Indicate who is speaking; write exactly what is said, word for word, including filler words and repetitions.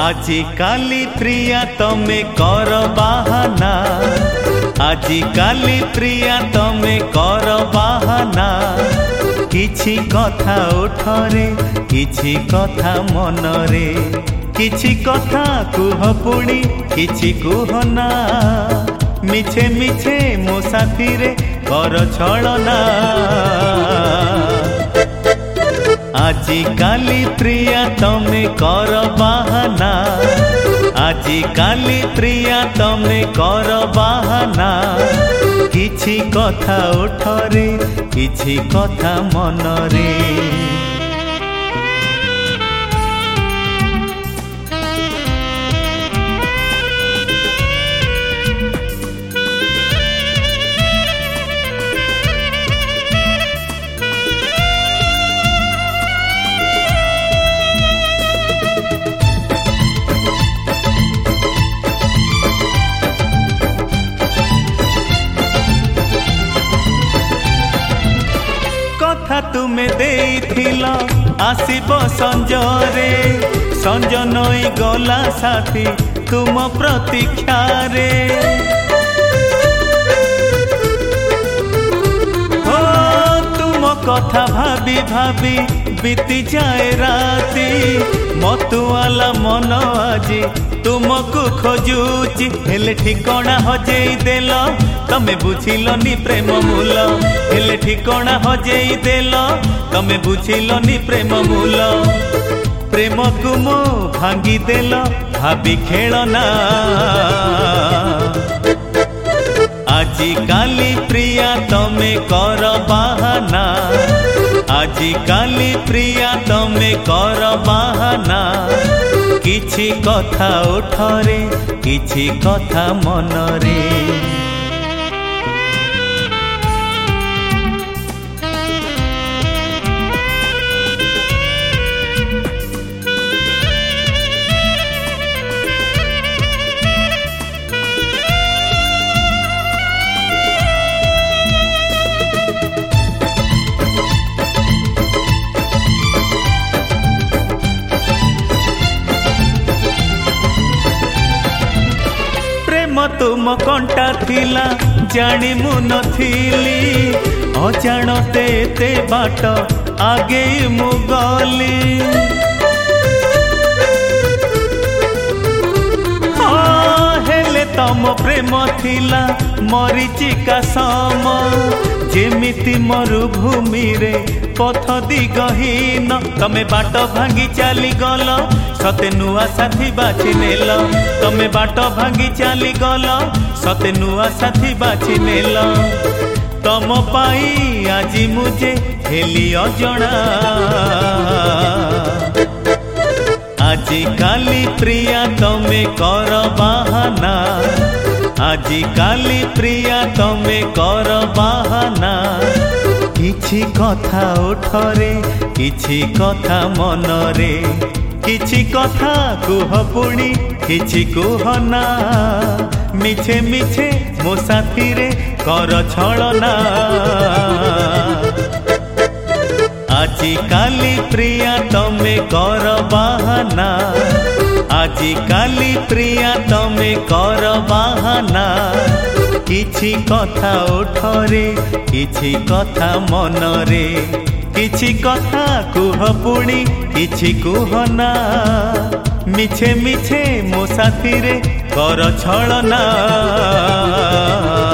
Speaker 1: आजी काली प्रिया तमे कर बाहाना, आजी काली प्रिया तमे कर बाहाना। किछि कथा ओठरे किछि कथा मनरे, किछि कथा कुह पुणी किछि कुहना। मिछे मिछे मो साथी रे कर छलना। आजी काली प्रिया तमे कर बाहाना, आजी काली प्रिया तमे कर बाहाना। किछि कथा ओठरे किछि कथा मनरे। कथा तुमे देइथिला आसीब संजरे, संज नई गला साथी तुम प्रतीक्षा रे। हो तुम कथा भाभी भाभी बीती जाए राती। मतुआला मन आजी तुमको खोजुची, हेले ठिकणा हजेई देल तमे बुझिलनी प्रेम मूल। हेले ठिकणा हजेई देल तमे बुझिलनी प्रेम मूल। प्रेम को मो भांगी देल भाभी खेलना। आजी काली प्रिया तमे कर बाहाना, आजी काली प्रिया तमे कर बाहाना। किछि कथा ओठरे किछि कथा मनरे। तुम कंटा थिला जानी मु नथिली, अजाणते ते बाट आगे मु गली। हाँ हेले तम प्रेम थिला मरीचिका सम। जेमिति मरुभूमि रे पथ दिगहीन, तमे बाट भांगी चली गल सते नुआ साथी बाछि नेल। तमे बाट भांगी चली गल सते नुआ साथी बाछि नेल। तम पाई आजी मुझे हेली अजणा। आजी काली प्रिया तमे कर बाहाना, आजी काली प्रिया तमे कर बाहाना। किछि कथा ओठरे किछि कथा मनरे, किछि कथा कुह पुणी किछि कुहना। मिछे मिछे मो साथी रे कर छलना। आजी काली प्रिया तमे कर बाहाना, आजी काली प्रिया तमे कर बाहाना। किछि कथा ओठरे किछि कथा मनरे, किछि कथा कुह पुणी किछि कुहना। मिछे मिछे मो साथी रे कर छलना।